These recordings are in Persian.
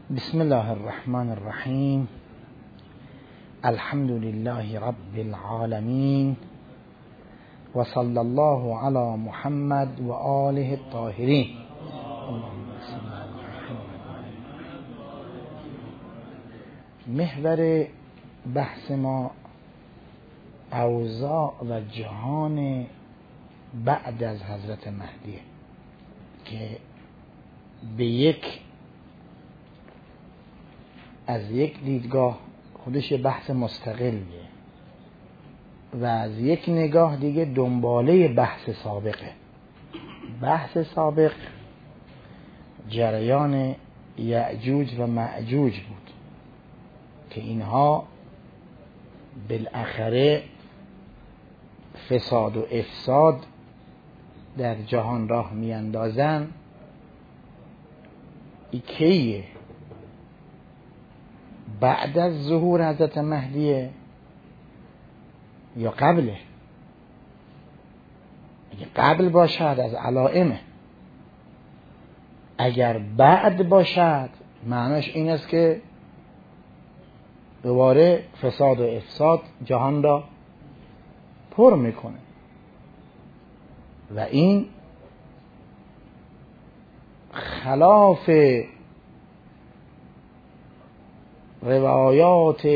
بسم الله الرحمن الرحیم. الحمد لله رب العالمین و صلی الله علی محمد و آله الطاهرین. محور بحث ما اوضاع و جهان بعد از حضرت مهدیه که از یک دیدگاه خودش بحث مستقلیه و از یک نگاه دیگه دنباله بحث سابقه. بحث سابق جریان یأجوج و مأجوج بود که اینها بالاخره فساد و افساد در جهان راه میاندازن. این کیه؟ بعد از ظهور حضرت مهدیه یا قبله؟ اگه قبل باشد از علائمه، اگر بعد باشد معناش این است که دوباره فساد و افساد جهان را پر میکنه و این خلاف روایات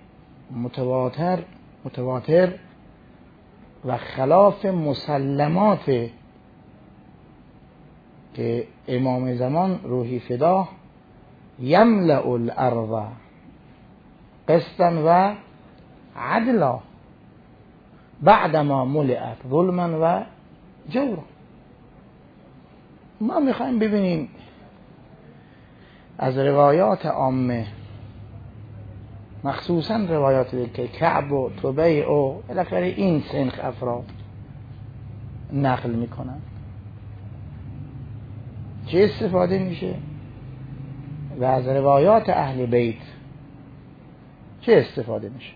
متواتر و خلاف مسلمات که امام زمان روحی فداه یملأ الارض قسطا و عدلا بعدما ملئت ظلما و جورا. ما میخوایم ببینیم از روایات عامه، مخصوصا روایات که کعب و طبیع و بالاخره این سنخ افراد نقل میکنن چه استفاده میشه و از روایات اهل بیت چه استفاده میشه.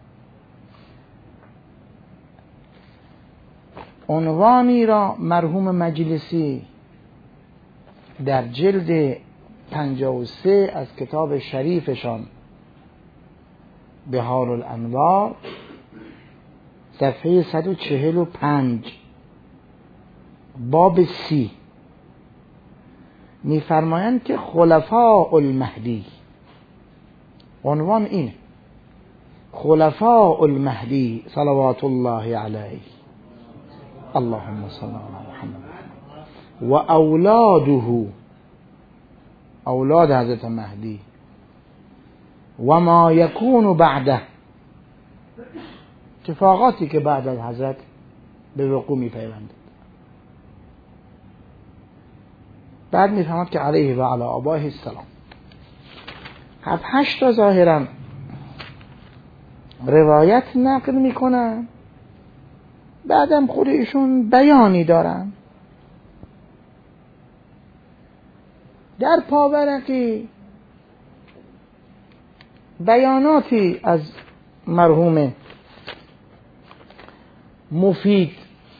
عنوانی را مرحوم مجلسی در جلد 53 از کتاب شریفشان بهار الانوار صفحه 145 باب 30 میفرمایند که خلفاء المهدی، عنوان اینه، خلفاء المهدی صلوات الله علیه اللهم صل علی محمد و اولاده، اولاد حضرت مهدی، و ما یکون بعده، اتفاقاتی که بعد از حضرت به وقوع می پیوندد. بعد می فهمد که علیه و علی آبائه السلام 7-8 تا ظاهرا روایت نقل می کنن، بعدم خود ایشون بیانی دارن. در پاورقی بیاناتی از مرحوم مفید،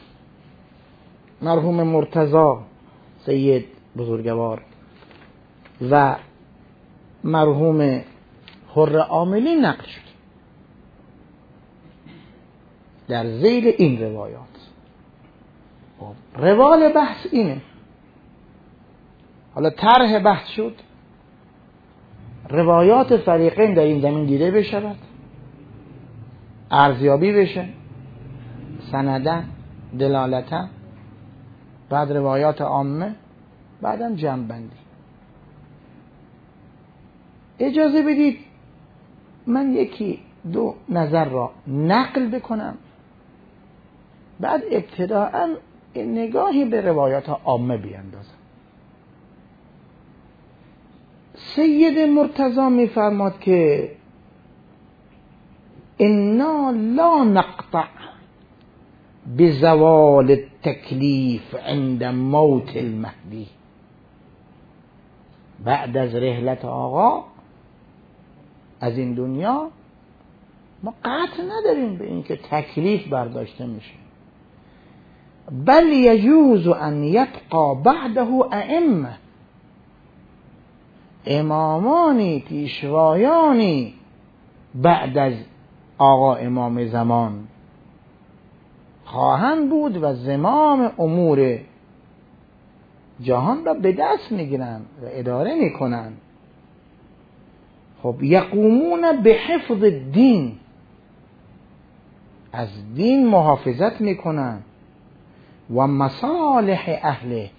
مرحوم مرتضی سید بزرگوار و مرحوم حر عاملی نقل شد در ذیل این روایات. روال بحث اینه، حالا طرح بحث شد روایات فریقین در این زمین دیده بشود، ارزیابی بشه سندن دلالتا، بعد روایات عامه، بعدم جمع بندی. اجازه بدید من یکی دو نظر را نقل بکنم، بعد ابتداءً نگاهی به روایات عامه بیاندازم. سید مرتضی میفرماد که انا لا نقطع بزوال التکلیف عند موت المهدی، بعد از رحلت آقا از این دنیا ما قطع نداریم به اینکه تکلیف برداشته میشه، بل یجوز ان یبقى بعده ائمه، امامانی پیشوایانی بعد از آقا امام زمان خواهند بود و زمام امور جهان را به دست میگیرند و اداره میکنند. خب یقومون به حفظ الدین، از دین محافظت میکنند و مصالح اهله،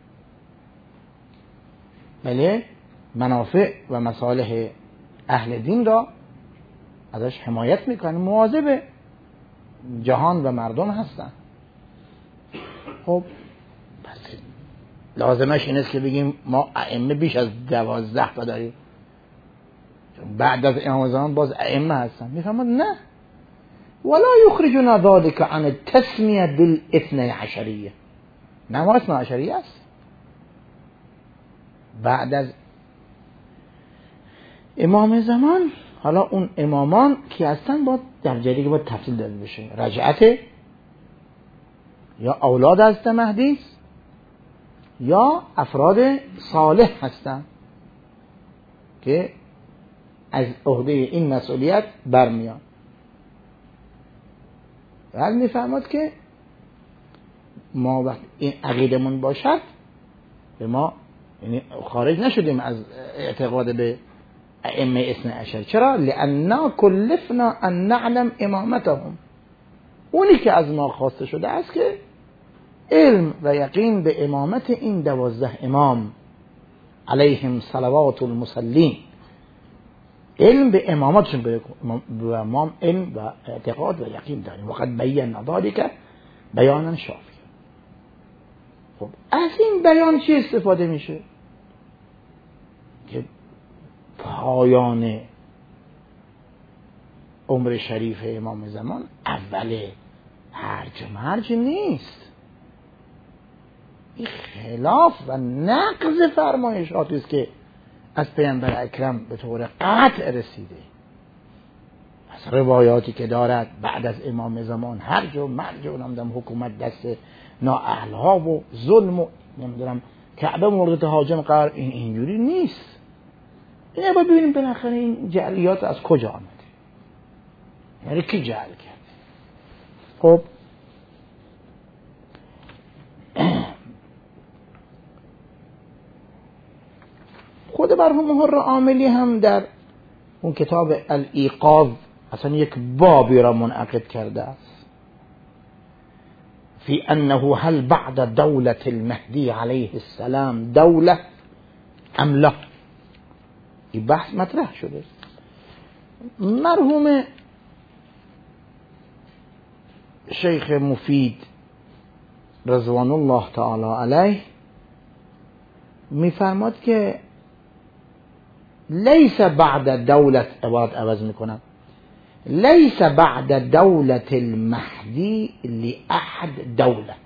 بله منافع و مصالح اهل دین را ازش حمایت میکنن، مواظب جهان و مردم هستن. خب پس لازمش این است که بگیم ما ائمه بیش از 12 تا داریم، بعد از امام زمان باز ائمه هستن. میفهمد نه، ولا یخرجنا ذلك عن التسمیه بالاثنی عشریه، نه ما اثنی عشریه است. بعد از امام زمان حالا اون امامان کی هستن با در جایی که باید تفصیل داده بشه، رجعت یا اولاد از مهدی یا افراد صالح هستن که از عهده این مسئولیت برمیان. بعد میفهمد که ما وقت این عقیدمون باشد به ما یعنی خارج نشدیم از اعتقاد به ائمه اثنی عشر. چرا؟ لأننا کلفنا ان نعلم امامتهم، اونی که از ما خواسته شده است که علم و یقین به امامت این 12 امام علیهم صلوات المصلین، علم به امامتشون به امام علم و اعتقاد و یقین داریم. وقد بینا ذلک بیانا شافی. خب از این بیان چی استفاده میشه؟ که پایان عمر شریف امام زمان اول هرج مرج نیست، این خلاف و نقض فرمایشاتی است که از پیامبر اکرم به طور قطع رسیده. از روایاتی که دارد بعد از امام زمان هرج و مرج و نمیدونم حکومت دست نااهلها و ظلم و نمیدونم کعبه مورد تهاجم قرار، این اینجوری نیست. اینه باید ببینیم بالاخره این جعلیات از کجا آمده، یعنی کی جعل کرده. خب خود مرحوم حر عاملی هم در اون کتاب الایقاظ اصلا یک بابی را منعقد کرده است فی انه هل بعد دولة المهدی علیه السلام دوله ام لا. این بحث مطرح شده. مرحوم شیخ مفید رضوان الله تعالی علیه میفرماد که لیس بعد دولت، عبارت عوض میکنم، لیس بعد دولت المهدی لأحد دوله.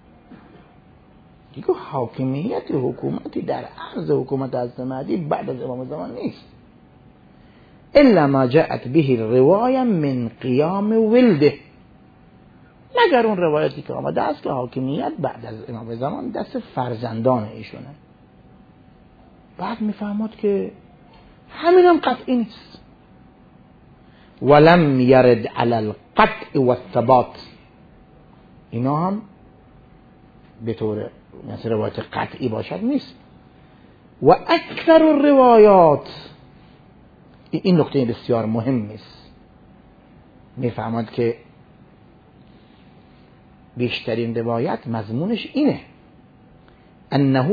دیگه حاکمیت حکومتی در عرض حکومت حضرت مهدی بعد از امام زمان نیست، الا ما جاءت به الروايه من قیام ولده، مگر اون روایتی که آمده است که حاکمیت بعد از امام زمان دست فرزندان ایشونه. بعد میفهمد که همین هم قطعی نیست. ولم يرد على القطع والثبات، اینا هم به طور مثل روایت قطعی باشد نیست. و اکثر الروایات، این نکته بسیار مهم است، میفهمد که بیشترین روایت مضمونش اینه انه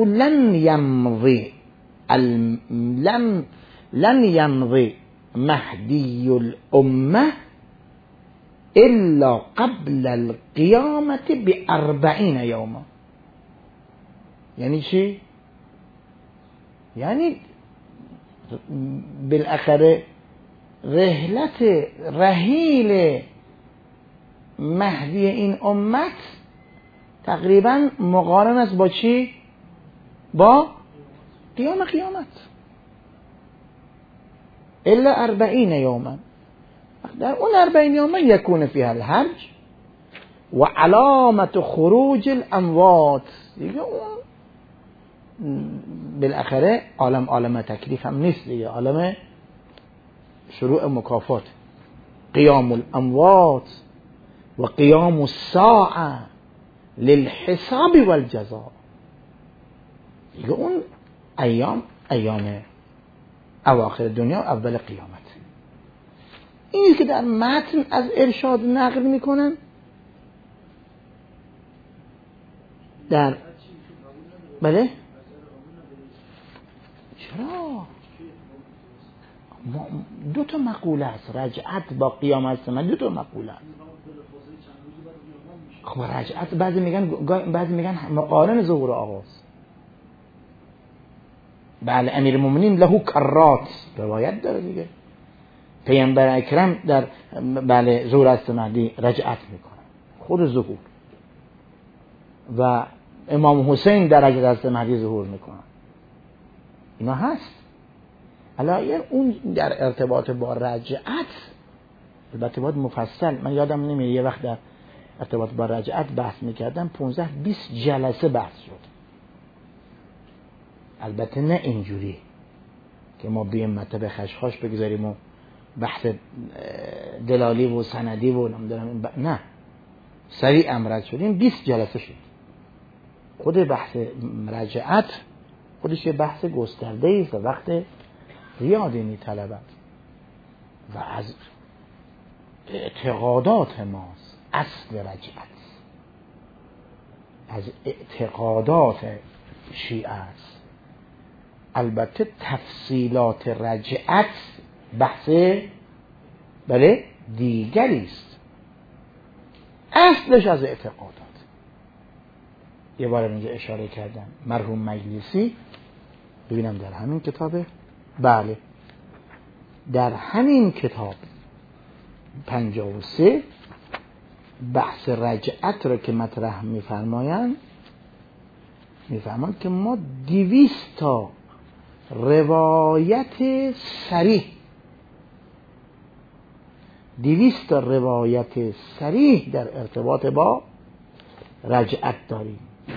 لن يمضي مهدی الامه الا قبل القیامة ب40 یوما. یعنی چی؟ یعنی بالاخره رحیل مهدی این امت تقریبا مقارن است با چی؟ با قیامت. الا 40 یوما، در اون 40 یوما یکون فیها الحج و علامت خروج الاموات، دیگه اون بالاخره عالم تکلیف هم نیست دیگه، عالم شروع مکافات، قیام الاموات و قیام الساعه للحساب والجزاء. دیگه اون ایام اواخر دنیا و اول قیامت. اینی که در متن از ارشاد نقل میکنن. در بله چرا دو تا مقوله است، رجعت با قیامت من دو تا مقوله است. خب رجعت بعضی میگن مقارن ظهور آغاز. بله امیر المؤمنین له کرات روایت داره دیگه، پیامبر اکرم در بله ظهور است مهدی رجعت میکنه، خود ظهور، و امام حسین در رجعت است مهدی ظهور میکنه. اینا هست. الان اون در ارتباط با رجعت البته باید مفصل، من یادم نمیاد یه وقت در ارتباط با رجعت بحث میکردم 15-20 جلسه بحث شد. البته نه اینجوری که ما بیم مطلب خشخاش بگذاریم و بحث دلالی و سندی و نمیدونم نه، سریع امرد شدیم 20 جلسه شد. خود بحث رجعت خودش یه بحث گسترده است و وقت زیادی میطلبد و از اعتقادات ماست. اصل رجعت از اعتقادات شیعه است. البته تفصیلات رجعت بحث بله دیگری است، اصلش از اعتقادات. یه بار اینجا اشاره کردم مرحوم مجلسی، ببینم در همین کتابه، بله در همین کتاب 53 بحث رجعت رو که مطرح میفرمایند که ما 200 تا روایت صریح در ارتباط با رجعت داریم.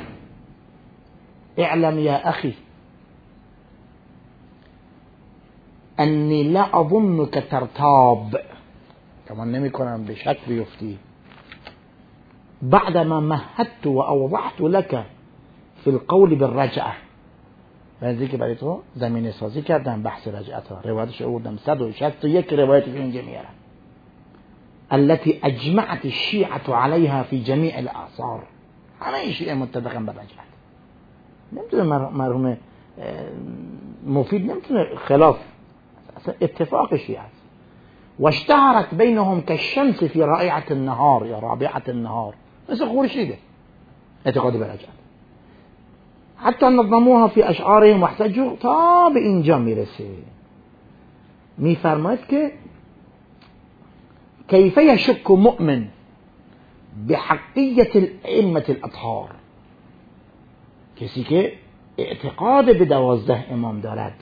اعلم یا اخی انی لا اظنک ترتاب، کمان نمی کنم به شک بیفتی، بعدما مهدت و اوضحت لك فی القول بالرجعه، بعدی که برای تو زمینه سازی کردم بحث رجعت ها، روایتش آوردم 161 روایت که اینجا میارم، التي اجمعت الشیعة علیها فی جمیع الاثار، همه شیعه متفقا بر رجعت. نمیتونه مرحوم مفید نمیتونه خلاف، اصلا اتفاق شیعه است. واشتهرت بینهم كالشمس في رائعة النهار یا رابعة النهار، مثل خورشیده اعتقاد به رجعت. حتی نظموها فی اشعارهم واحتجوا، تا به اینجا میرسه. میفرماید که کیف یشک مؤمن بحقیت الائمة الاطهار، کسی که اعتقاد به 12 امام دارد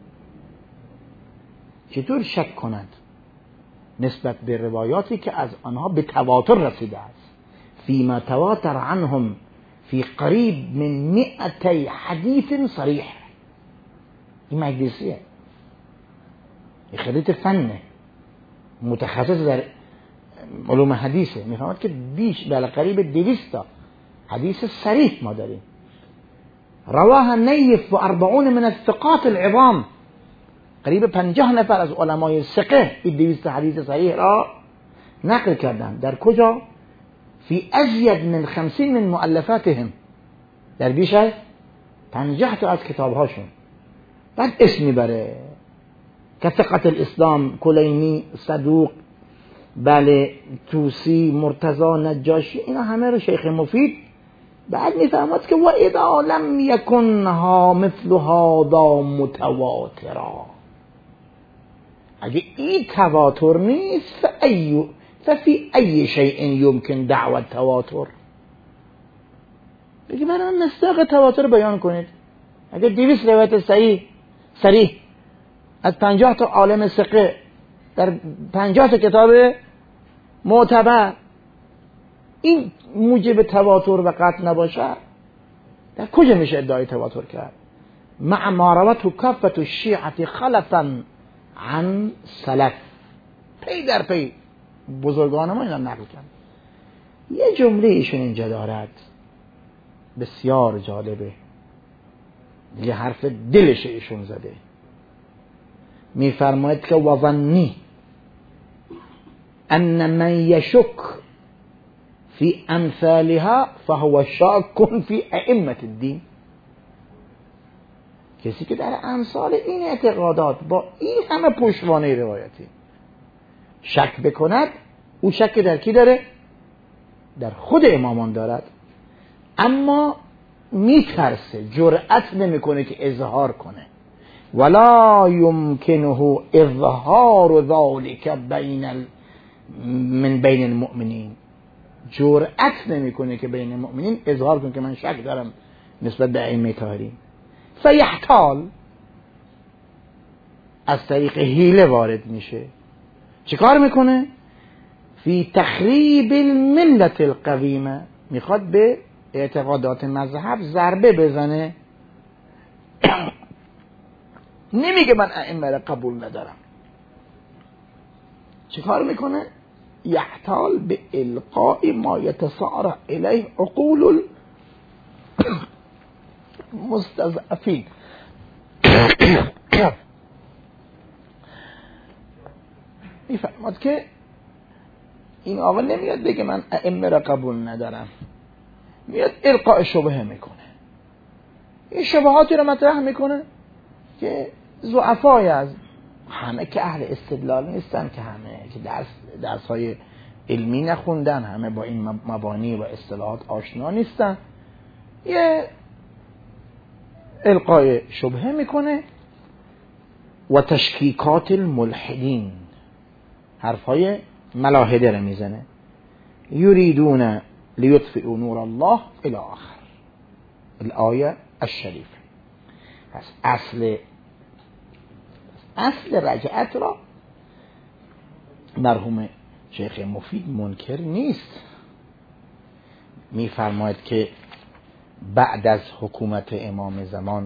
چطور شک کند نسبت به روایاتی که از آنها به تواتر رسیده است؟ فیما تواتر عنهم فی قریب من 200 حدیث صریح. این مجلسیه، این خریط فنه، متخصص در علوم حدیثه، میفهمد که بیش بله قریب 200 حدیث صریح ما داریم. رواها نیف و 40 من الثقات العظام، قریب 50 نفر از علمای ثقه این 200 حدیث صحیح را نقل کردن. در کجا؟ فی ازید من 50 من مؤلفاتهم، در بیش از 50 تا از کتابهاشون. بعد اسم میبره که ثقة الاسلام، کلینی، صدوق، بله توسی، مرتضی، نجاشی، اینا همه رو شیخ مفید بعد میفهمد که و اذا لم یکن ها مثل هذا متواترا، اگه این تواتر نیست ففی ای شیء یمکن دعوت تواتر، بگی برای مصداق تواتر بیان کنید. اگه 200 روایت صریح از 50 تا عالم ثقه در 50 تا کتاب معتبر این موجب تواتر و قطع نباشه، در کجا میشه ادعای تواتر کرد؟ مع ما روته کافة الشیعة خلفا عن سلف، پی در پی بزرگان ما اینا نقل کرد. یه جمله ایشون اینجا دارد بسیار جالبه، یه حرف دلش ایشون زده، میفرماید که وظنی ان من یشک فی امثالها فهو شاک فی ائمة الدین. کسی که در امثال این اعتقادات با این همه پشتوانه روایتی شک بکند، او شک در کی داره؟ در خود امامان دارد، اما میترسه، جرأت نمیکنه که اظهار کنه. ولا يمكنه اظهار ذلك من بین المؤمنین، جرأت نمیکنه که بین المؤمنین اظهار کنه که من شک دارم نسبت به ائمه طاهرین. فیحتال، از طریق حیله وارد میشه. چیکار میکنه؟ فی تخریب الملت القویمه، میخواد به اعتقادات مذهب ضربه بزنه. نمیگه من ائمه را قبول ندارم. چیکار میکنه؟ یحتال به القاء ما یتصارع الیه عقول المستضعفین. میفهمد که این آقا نمیاد بگه من ائمه را قبول ندارم، میاد القاء شبهه میکنه. این شبهاتی رو مطرح میکنه که ضعفای از همه که اهل استدلال نیستن، که همه که درس‌های علمی نخوندن، همه با این مبانی و اصطلاحات آشنا نیستن، یه القاء شبهه میکنه. و تشکیکات الملحدین، حرفای ملاحده رو میزنه. یریدون لیطفئوا نور الله الی آخر الآیه الشریفه. پس اصل رجعت را مرحوم شیخ مفید منکر نیست. میفرماید که بعد از حکومت امام زمان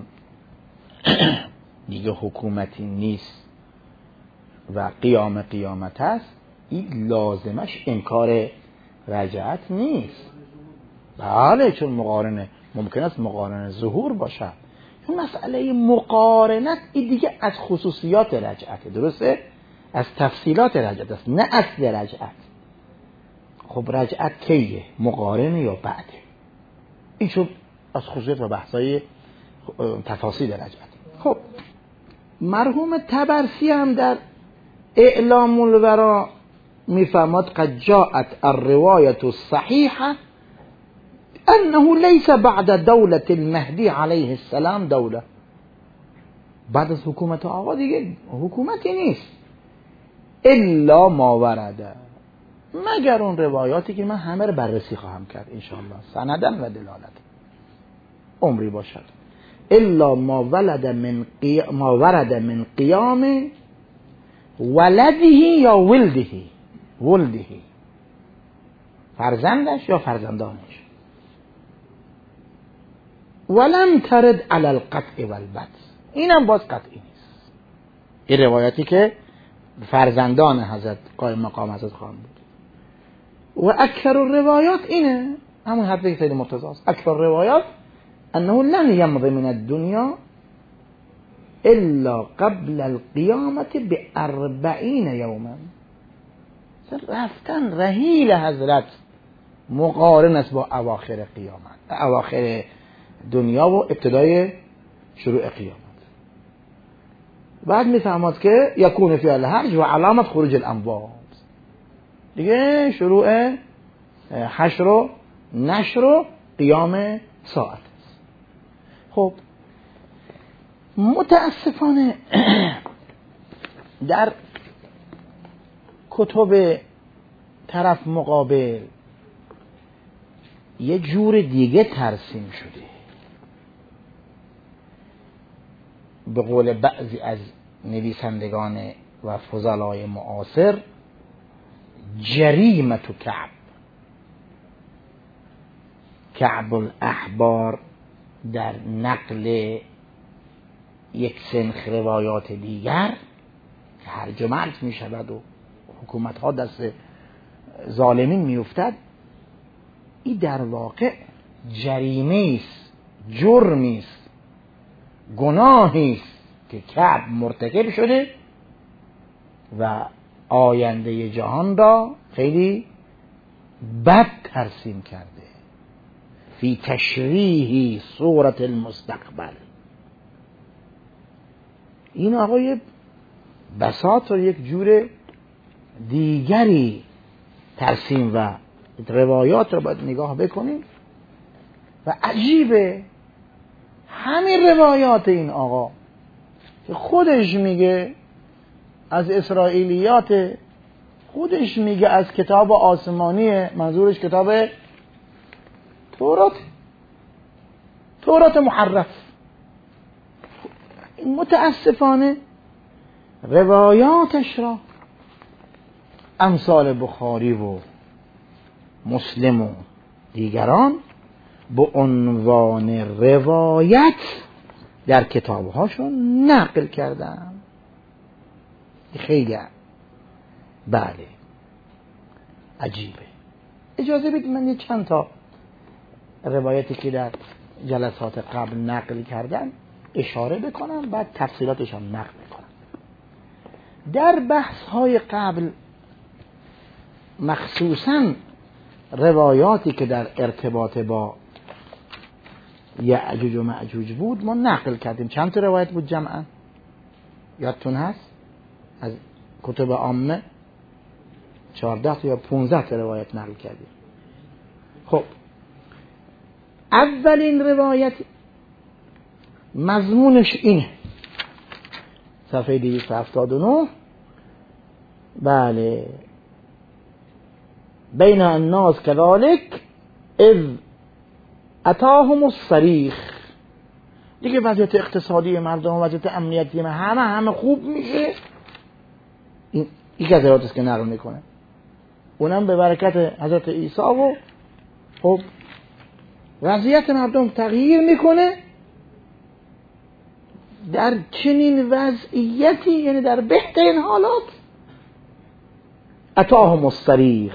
دیگه حکومتی نیست و قیامت است. این لازمش انکار رجعت نیست. بله، چون ممکن است مقارنه ظهور باشه. چون مسئله مقارنت این دیگه از خصوصیات رجعت، درسته؟ از تفصیلات رجعت است، نه اصل رجعت. خب رجعت کیه؟ مقارنه یا بعده؟ این شد از خصوصیات و بحثای تفاصیل رجعت. خب مرحوم طبرسی هم در اعلام الورا میفرماد قد جاءت الرواية الصحيحة انه ليس بعد دولة المهدي عليه السلام دوله. بعد از حکومت آقا دیگه حکومتی نیست. الا ما ورده، مگر اون روایاتی که من همه رو بررسی خواهم کرد انشاءالله سندن و دلالت عمری باشد. الا ما ورد من قیام ولده یا ولده، فرزندش یا فرزندانش. ولم ترد علی القطع والبت، اینم باز قطعی نیست. این روایتی که فرزندان حضرت قائم مقام حضرت خان بود. و اکثر الروایات اینه، همون حرفی که سید مرتضی است. اکثر الروایات انه لن یمضی من الدنیا الا قبل القیامة ب40 یوما. رفتن رحیل حضرت مقارن است با اواخر قیامت، اواخر دنیا و ابتدای شروع قیامت. بعد میفهمد که یکون فی الحج و علامت خروج الاموات، دیگه شروع حشر و نشر و قیام ساعت. خب متاسفانه در کتب طرف مقابل یه جور دیگه ترسیم شده. به قول بعضی از نویسندگان و فضلای معاصر، جریمت کعب الاحبار در نقل یک سنخ روایات دیگر که هرج و مرج می شود و حکومت ها دست ظالمین می افتد، این در واقع جریمه است، جرمی است، گناهی است که کعب مرتکب شده و آینده جهان را خیلی بد ترسیم کرده. فی تشریح صورت المستقبل. این آقای بساط رو یک جور دیگری ترسیم و روایات رو باید نگاه بکنیم و عجیبه همین روایات این آقا که خودش میگه از اسرائیلیات، خودش میگه از کتاب آسمانی، منظورش کتاب تورات محرف، متاسفانه روایاتش را امثال بخاری و مسلم و دیگران به عنوان روایت در کتابهاشون نقل کردن. خیلی بله عجیبه. اجازه بدید من یه چند تا روایتی که در جلسات قبل نقل کردن اشاره بکنم، بعد تفصیلاتش هم نقل بکنم. در بحث های قبل مخصوصاً روایاتی که در ارتباط با یأجوج و مأجوج بود ما نقل کردیم. چند تا روایت بود جمعاً؟ یادتون هست؟ از کتب عامه 14 یا 15 تا روایت نقل کردیم. خب اولین روایت مضمونش اینه، صفحه 279. بله، بین الناس كذلك اذ اتاهم الصریخ. دیگه وضعیت اقتصادی مردم، وضعیت امنیتی همه خوب میشه. این که از روایتی که نقل میکنه، اونم به برکت حضرت عیسی و خب وضعیت مردم تغییر میکنه. در چنین وضعیتی، یعنی در بهترین حالات، اتاهم الصریخ،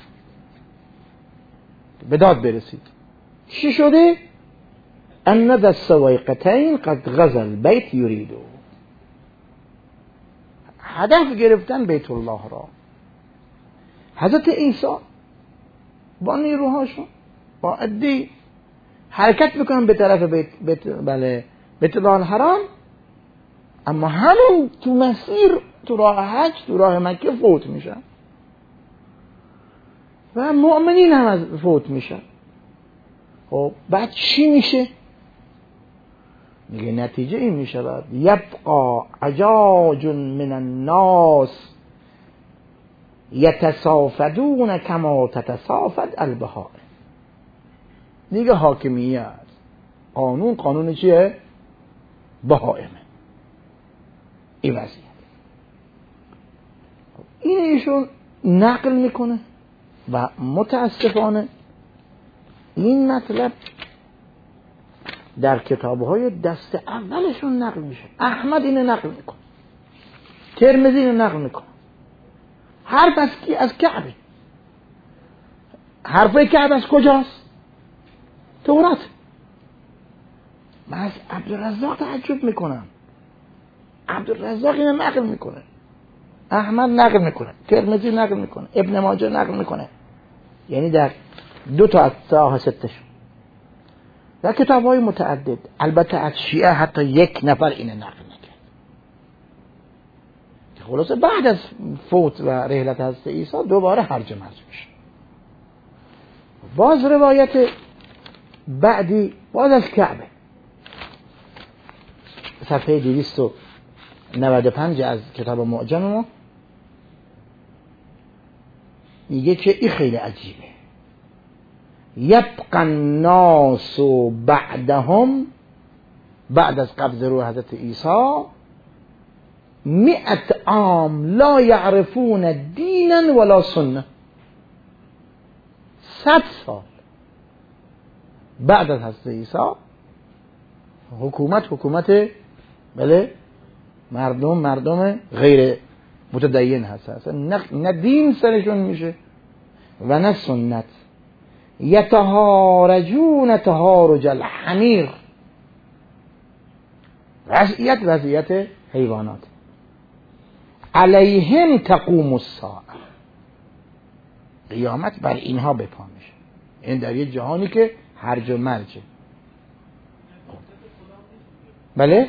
به داد برسید. چی شده؟ ان ذا السویقتین قد غزا البیت یریدو، هدف گرفتن بیت الله را. حضرت عیسی با نیروهاشون با عدی حرکت میکنن به طرف بیت الله الحرام، اما همون تو مسیر، تو راه حج، تو راه مکه فوت میشن و مؤمنین هم از فوت میشن. خب بعد چی میشه؟ میگه نتیجه این میشود یبقى عجاج من الناس یتصافدون کما تتصافد البهائم. دیگه حاکمیت، قانون چیه؟ بهائمه. این وضعیت این ایشون نقل میکنه و متاسفانه این مطلب در کتابهای دست اولشون نقل میشه. احمد اینو نقل میکنه، ترمذی اینو نقل میکنه. حرف از کی؟ از کعبه. حرف کعبه از کجاست؟ تورات. من از عبدالرزاق تعجب میکنم. عبدالرزاق اینو نقل میکنه، احمد نقل میکنه، ترمذی نقل میکنه، ابن ماجه نقل میکنه، یعنی در 2 تا از 6 در کتاب‌های متعدد. البته از شیعه حتی 1 نفر اینو نقل نکرد. خلاصه بعد از فوت و رحلت حضرت عیسی دوباره هرج و مرج میشه. باز روایت بعدی باز از کعبه، صفحه 295 از کتاب معجم ما، میگه که این خیلی عجیبه. یبقى الناس بعدهم، بعد از قبض روح حضرت عیسی، 100 عام لا يعرفون دینا ولا سنه. 100 سال بعد از حضرت عیسی حکومت بله مردم غیر متدین هست، نه دین سرشون میشه و نه سنت. یتهارجون تهارج الحمیر، وضعیت حیوانات. علیهم تقوم الساعه، قیامت بر اینها بپا میشه. این در یه جهانی که هرج و مرجه. بله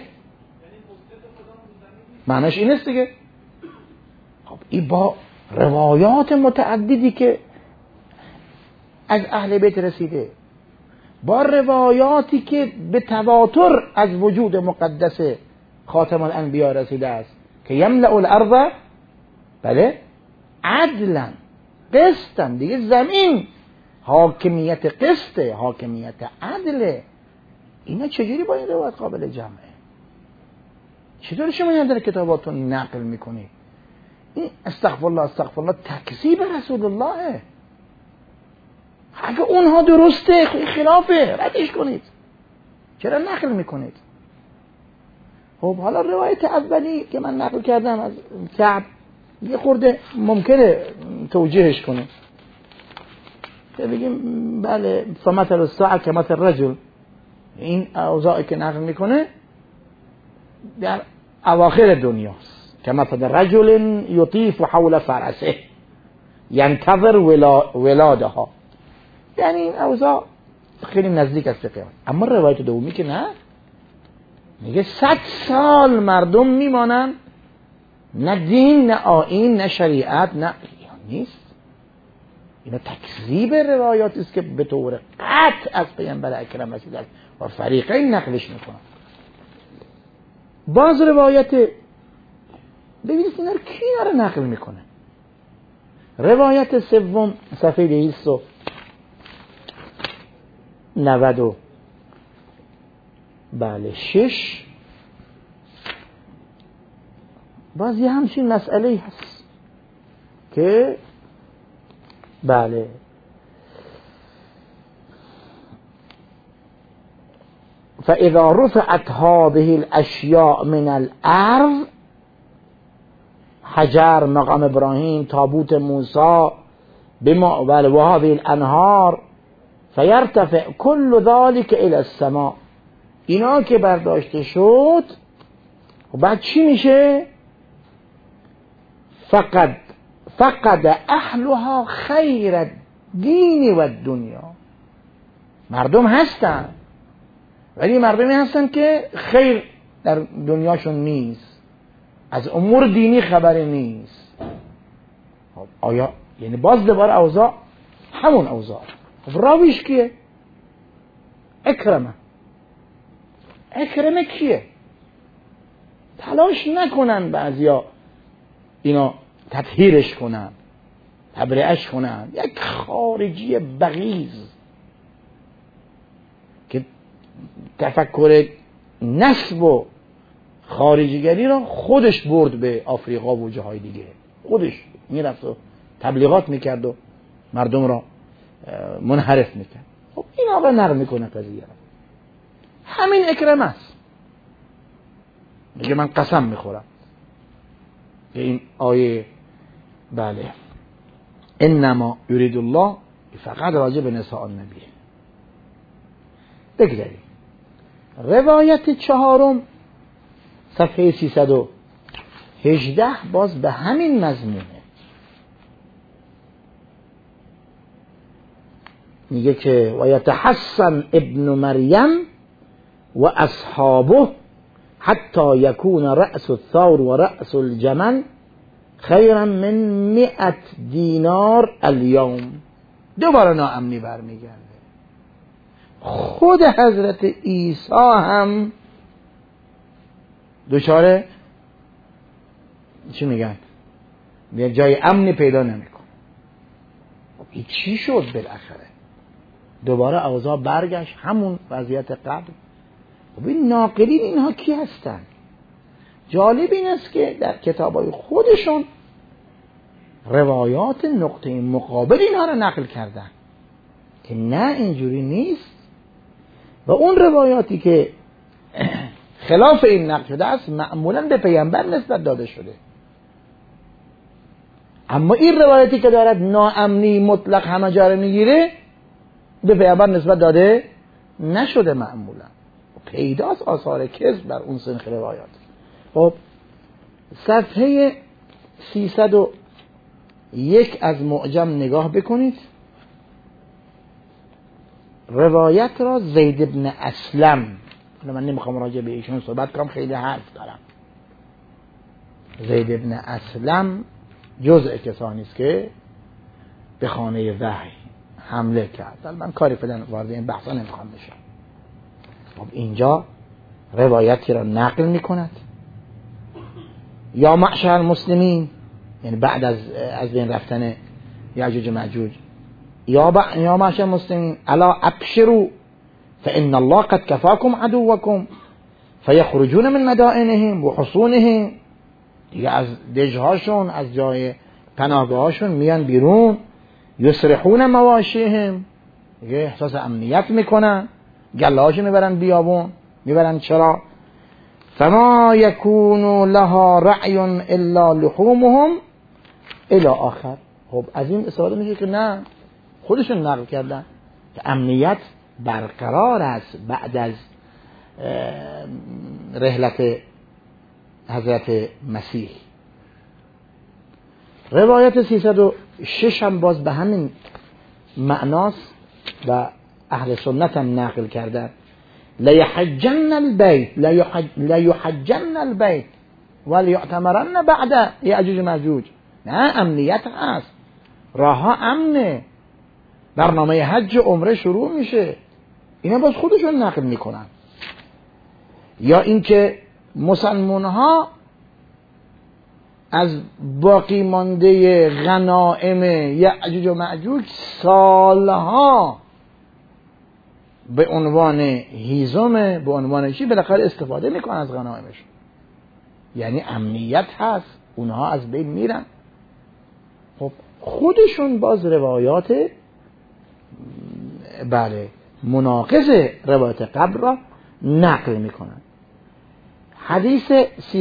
معناش این است دیگه. خب این با روایات متعددی که از اهل بیت رسیده، با روایاتی که به تواتر از وجود مقدس خاتم الانبیا رسیده است که یملأ الارض، بله، عدلا، قسطا، دیگه زمین حاکمیت قسطه، حاکمیت عدله. اینا چجوری با این روایت قابل جمعه؟ چطور شما این در کتاباتون نقل میکنید؟ این استغفرالله تکذیب رسول الله. اگه اونها درسته خلافه، ردش کنید. چرا نقل میکنید؟ خب حالا روایت اولی که من نقل کردم از کعب یه خورده ممکنه توجیهش کنه، که بگیم بله فمثل الساعه کمثل الرجل، این اوضاعی که نقل میکنه در اواخر دنیاست. کمثل رجل یطیف حول فرسه ینتظر ولادها، یعنی این اوضاع خیلی نزدیک است به قیامت. اما روایت دومی که نه، میگه 100 سال مردم میمانن، نه دین نه آیین نه شریعت نه نیست. اینا تکذیب روایاتی است که به طور قطع از پیامبر اکرم رسیده است و فریقین نقلش میکنن. باز روایت، ببینید اینا رو کی رو نقل میکنه. روایت سوم صفحه 290 بله 6، باز یه همچین مسئله هست که بله فاذا رفعت هذه الاشیاء من الارض، حجر، مقام ابراهیم، تابوت موسی، بما و هذه الانهار فیرتفع كل ذلك الى السماء، اینا که برداشته شد و بعد چی میشه؟ فقد اهلها خیر الدین و الدنیا. مردم هستن ولی مردمی هستن که خیر در دنیاشون نیست، از امور دینی خبری نیست. آیا یعنی باز دوباره اوضاع همون اوضاع. راویش کیه؟ اکرمه کیه؟ تلاش نکنن بعضیا اینا تطهیرش کنن، تبرئهش کنن. یک خارجی بغیض که تفکر نسب و خارجیگری را خودش برد به آفریقا و جاهای دیگه، خودش میرفت و تبلیغات میکرد و مردم را منحرف میکرد. خب این آقا نقل میکنه قضیه را. همین اکرمه است، میگه من قسم میخورم که این آیه بله انما یرید الله فقط راجع به نساء النبی. بگذاریم روایت چهارم صفحه 318 باز به همین مضمونه. میگه که و یتحسن ابن مریم و اصحابه حتی یکون رأس الثور و رأس الجمل خیرا من 100 دینار الیوم. دوباره ناامنی برمیگرده. خود حضرت عیسی هم دچار چی میگن یه جای امنی پیدا نمیکنه. این چی شد بالاخره؟ دوباره اوضاع برگشت همون وضعیت قبل. خب این ناقلین اینها کی هستن؟ جالب این است که در کتابای خودشون روایات نقطه مقابل اینها رو نقل کردن که نه اینجوری نیست، و اون روایاتی که خلاف این نقل شده است معمولا به پیامبر نسبت داده شده. اما این روایتی که دارد ناامنی مطلق همه جا رو میگیره به پیامبر نسبت داده نشده. معمولا پیداست آثار کذب بر اون سنخ روایات. خب صفحه 301 از معجم نگاه بکنید. روایت را زید بن اسلم، من نمیخوام راجع به ایشون صحبت کنم، خیلی حرف دارم. زید بن اسلم جزء کسانی است که به خانه وحی حمله کرد. من کاری فعلا وارد این بحثا نمیخوام بشم. خب اینجا روایتی را نقل میکند: یا معشر المسلمین، یعنی بعد از بین رفتن یاجوج و ماجوج، یا معشر المسلمین الا ابشروا فان الله قد كفاكم عدوكم فيخرجون من مدائنهم و حصونهم. دیگه از دژهاشون، از جای پناهگاهاشون میان بیرون. یسرحون مواشیهم، دیگه احساس امنیت میکنن، گلهاشون میبرن بیابون، میبرن چرا. فما یکون لها رعی الا لحومهم الی آخر. خب از این استفاده میشه که نه، خودشون نقل کردن که امنیت برقرار است بعد از رحلت حضرت مسیح. روایت 306 هم باز به همین معناست و اهل سنت هم نقل کردن: لیحجن البیت ولیعتمرن بعد یأجوج ماجوج. نه، امنیت هست، راه ها امنه، برنامه حج و عمره شروع میشه. اینا باز خودشون نقل میکنن. یا اینکه مسلمان ها از باقی مانده غنائم یأجوج و ماجوج سالها به عنوان هیزم، به عنوان چی بالاخره استفاده میکنن از غنائمش. یعنی امنیت هست، اونها از بین میرن. خب خودشون باز روایات بله مناقض روایت قبل را نقل میکنن. حدیث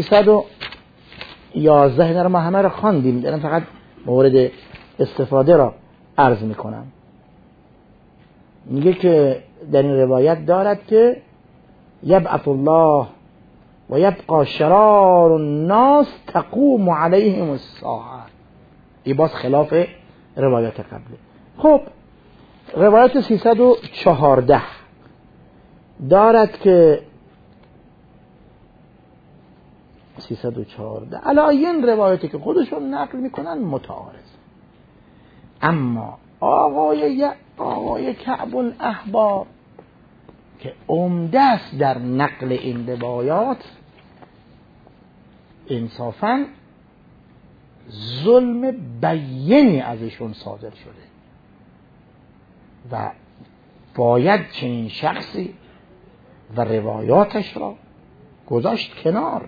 311 اینا رو ما همه رو خواندیم، دارم فقط مورد استفاده را عرض میکنم. میگه که در این روایت دارد که یبعث الله و یبقى شرار الناس تقوم علیهم الساعه. این باز خلاف روایت قبله. خب روایت 314 دارد که 314 علی این روایتی که خودشون نقل میکنن متعارض. اما آقای کعب الاحبار که عمده است در نقل این روایات، انصافاً ظلم بیینی ازشون صادر شده و باید چنین شخصی و روایاتش را گذاشت کنار.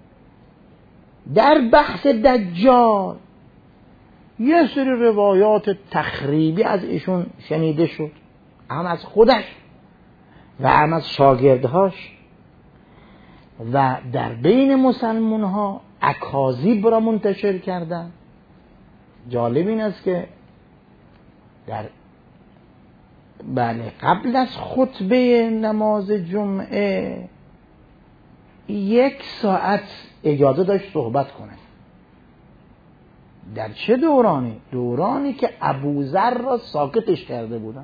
در بحث دجال یه سری روایات تخریبی از ایشون شنیده شد، هم از خودش و هم از شاگردهاش، و در بین مسلمان ها اکاذیب را منتشر کردن. جالب این است که در قبل از خطبه نماز جمعه 1 ساعت اجازه داشت صحبت کنه. در چه دورانی؟ دورانی که ابوذر را ساکتش کرده بودن.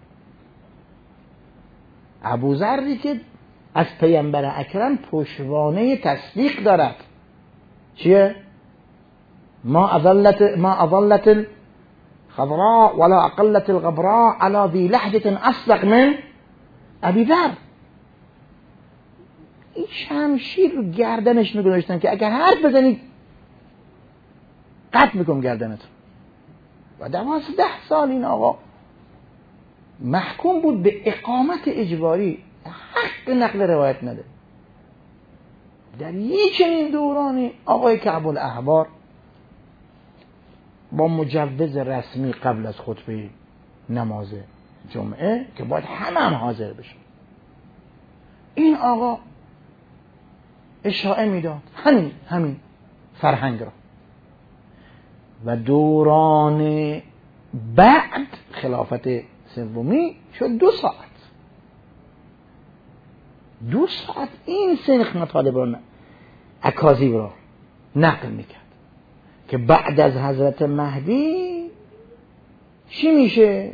ابوذری که از پیامبر اکرم پشتوانه تصدیق دارد. چیه؟ ما اضلت الخضراء ولا اقلت الغبراء على ذي لحجة اصدق من ابی ذر. این شمشیر رو گردنش میگذاشتن که اگر حرف بزنی قطع میکنم گردنتون. و 12 سال این آقا محکوم بود به اقامت اجباری، حق نقل روایت نده. در یک چنین دورانی آقای کعب الاحبار با مجوز رسمی قبل از خطبه نماز جمعه که باید همه هم حاضر بشن، این آقا اشاعه میداد، همین فرهنگ را. و دوران بعد خلافت سومی شد 2 ساعت. 2 ساعت این سنخ مطالب را اکاذیب را نقل میکرد که بعد از حضرت مهدی چی میشه؟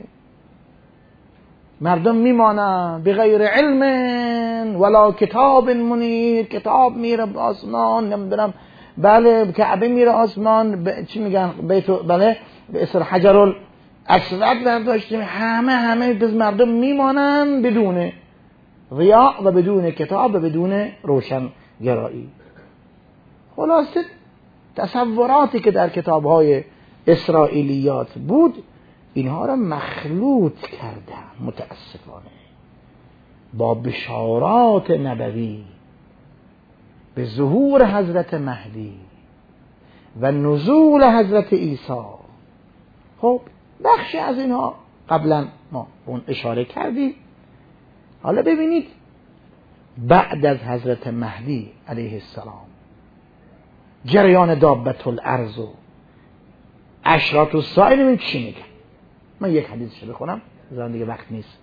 مردم میمانن بغیر علم ولا کتاب منیر، کتاب میره به آسمان، نمیدونم بله کعبه میره آسمان، چی میگن بله به اسر حجر الاسود برداشتیم، همه بز مردم میمانن بدون ریاء و بدون کتاب و بدون روشن گرایی. خلاصه تصوراتی که در کتاب‌های اسرائیلیات بود اینها را مخلوط کردن متاسفانه با بشارات نبوی به ظهور حضرت مهدی و نزول حضرت عیسی. خب بخشی از اینها قبلا ما اون اشاره کردیم. حالا ببینید بعد از حضرت مهدی علیه السلام جریان دابت الارض و اشراط الساعه ببین چی میگه. من یک حدیثش بخونم زمان دیگه وقت نیست.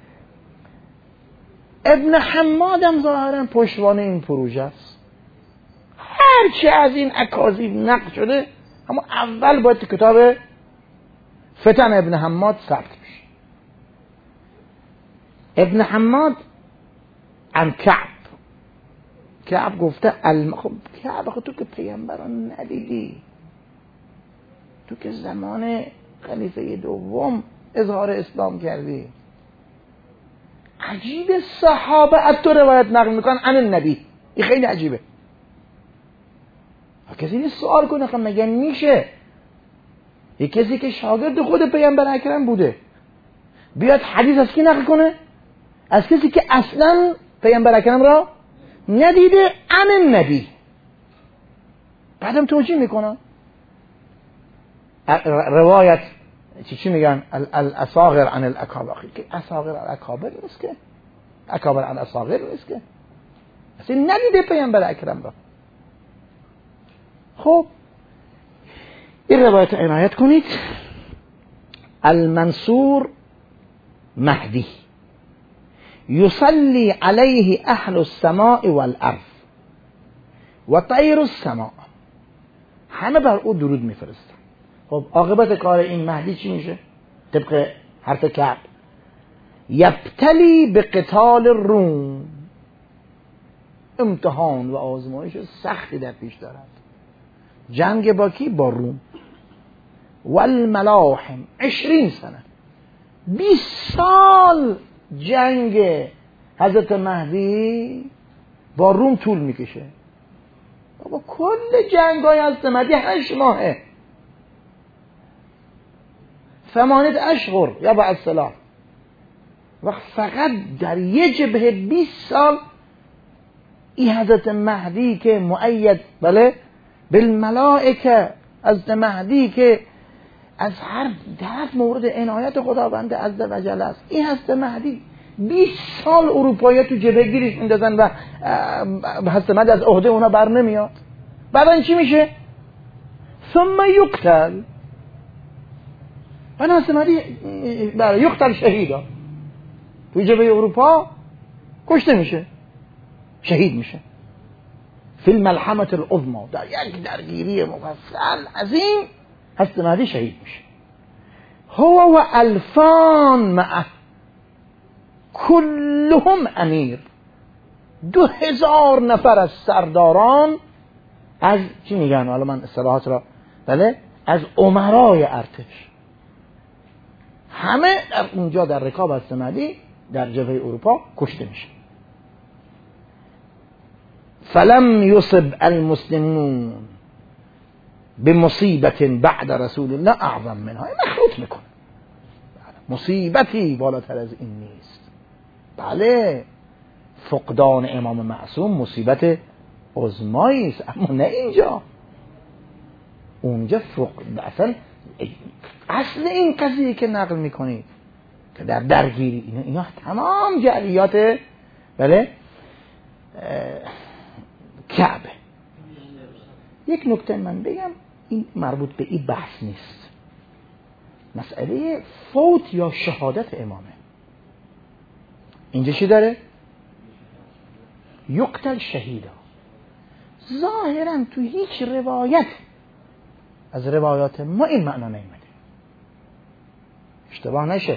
ابن حماد هم ظاهرا پشتوانه این پروژه است. هرچی از این اکاذیب نقل شده اما اول باید کتاب فتن ابن حماد ثبت بشه. ابن حماد عن کعب گفته خب کعب تو که پیامبران ندیدی، تو که زمان خلیفه دوم اظهار اسلام کردی، عجیب صحابه از تو روایت نقل میکنن عن النبی. این خیلی عجیبه. کسی نیست سوال کنه خب مگه میشه یک کسی که شاگرد خود پیامبر اکرم بوده بیاد حدیث از کی نقل کنه؟ از کسی که اصلا پیامبر اکرم را ندیده عن النبی. بعدم توجیه میکنه روایت چی میگن الاصاغر عن الاکابر، که اصاغر عن الاکابر نیست که اکابر عن اصاغر نیست که اصلا ندیده پیامبر اکرم را. خب این روایت عنایت کنید. المنصور مهدی یصلی علیه اهل السماء والارض و طیر السماء، همه بر او درود میفرستن. خب عاقبت کار این مهدی چی میشه؟ طبق حرف کعب یبتلی به قتال الروم، امتحان و آزمایش سختی در پیش دارد. جنگ با کی؟ با روم. والملاحم 20 سنه 20 سال جنگ حضرت مهدی با روم طول میکشه. بابا کل جنگ های حضرت مهدی 8 ماهه، 8 اشهر یا بعد السلام، و فقط در یه جبهه 20 سال این حضرت مهدی که مؤید بله بالملائکه، حضرت مهدی که از هر طرف مورد عنایت خداوند عزوجل است، این حضرت مهدی 20 سال اروپایی تو جبهه گیرش میندازن و حضرت مهدی از عهده اونا بر نمیاد. بعد این چی میشه؟ ثم یقتل، بعد حضرت مهدی یقتل شهیدا تو جبهه اروپا کشته میشه، شهید میشه فی الملحمة العظمی، در یک درگیری مفصل عظیم حضرت مهدی شهید میشه. هو و الفان معه کلهم امیر، 2000 نفر از سرداران از چی میگن حالا من اصطلاحات را بله از امرای ارتش، همه در اونجا در رکاب حضرت مهدی در جبهه اروپا کشته میشه. فلم یصب المسلمون بمصیبت بعد رسول الله اعظم منها، مخلوط میکنه مصیبتی بالاتر از این نیست. بله فقدان امام معصوم مصیبت عظمایی است، اما نه اینجا. اونجا اصل این قضیه که نقل میکنید که در درگیری اینا تمام جریات بله کعبه. یک نکته من بگم، این مربوط به این بحث نیست، مسئله فوت یا شهادت امامه. اینجا چی داره؟ یقتل شهیدا. ظاهرا تو هیچ روایت از روایات ما این معنا نیامده. اشتباه نشه،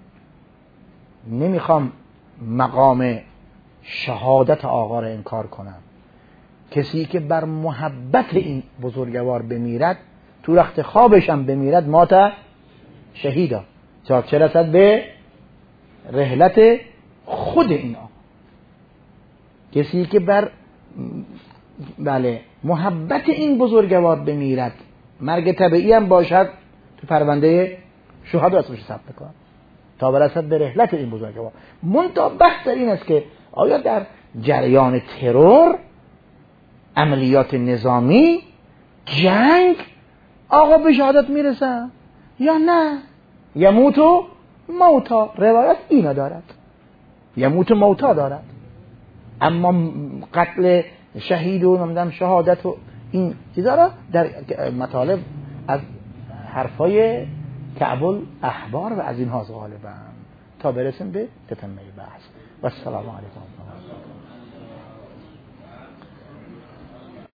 نمیخوام مقام شهادت آقا را انکار کنم. کسی که بر محبت این بزرگوار بمیرد، تو وقت خوابش هم بمیرد، مات شهیدا. چه رسد به رحلت خود این آقا. کسی که بر محبت این بزرگوار بمیرد، مرگ طبیعی هم باشد، تو پرونده شهدا اسمش ثبت کنه تا برسد به رحلت این بزرگوار. منتها بحث در این است که آیا در جریان ترور، عملیات نظامی، جنگ، آقا به شهادت میرسه یا نه؟ یموت و موتا، روایت اینا دارد، یموت و موتا دارد. اما قتل شهید و نمیدونم شهادت و این چیزا را در مطالب از حرفای کعب الاحبار و از این هاست غالبا، تا برسیم به تتمه بحث. و السلام علیکم.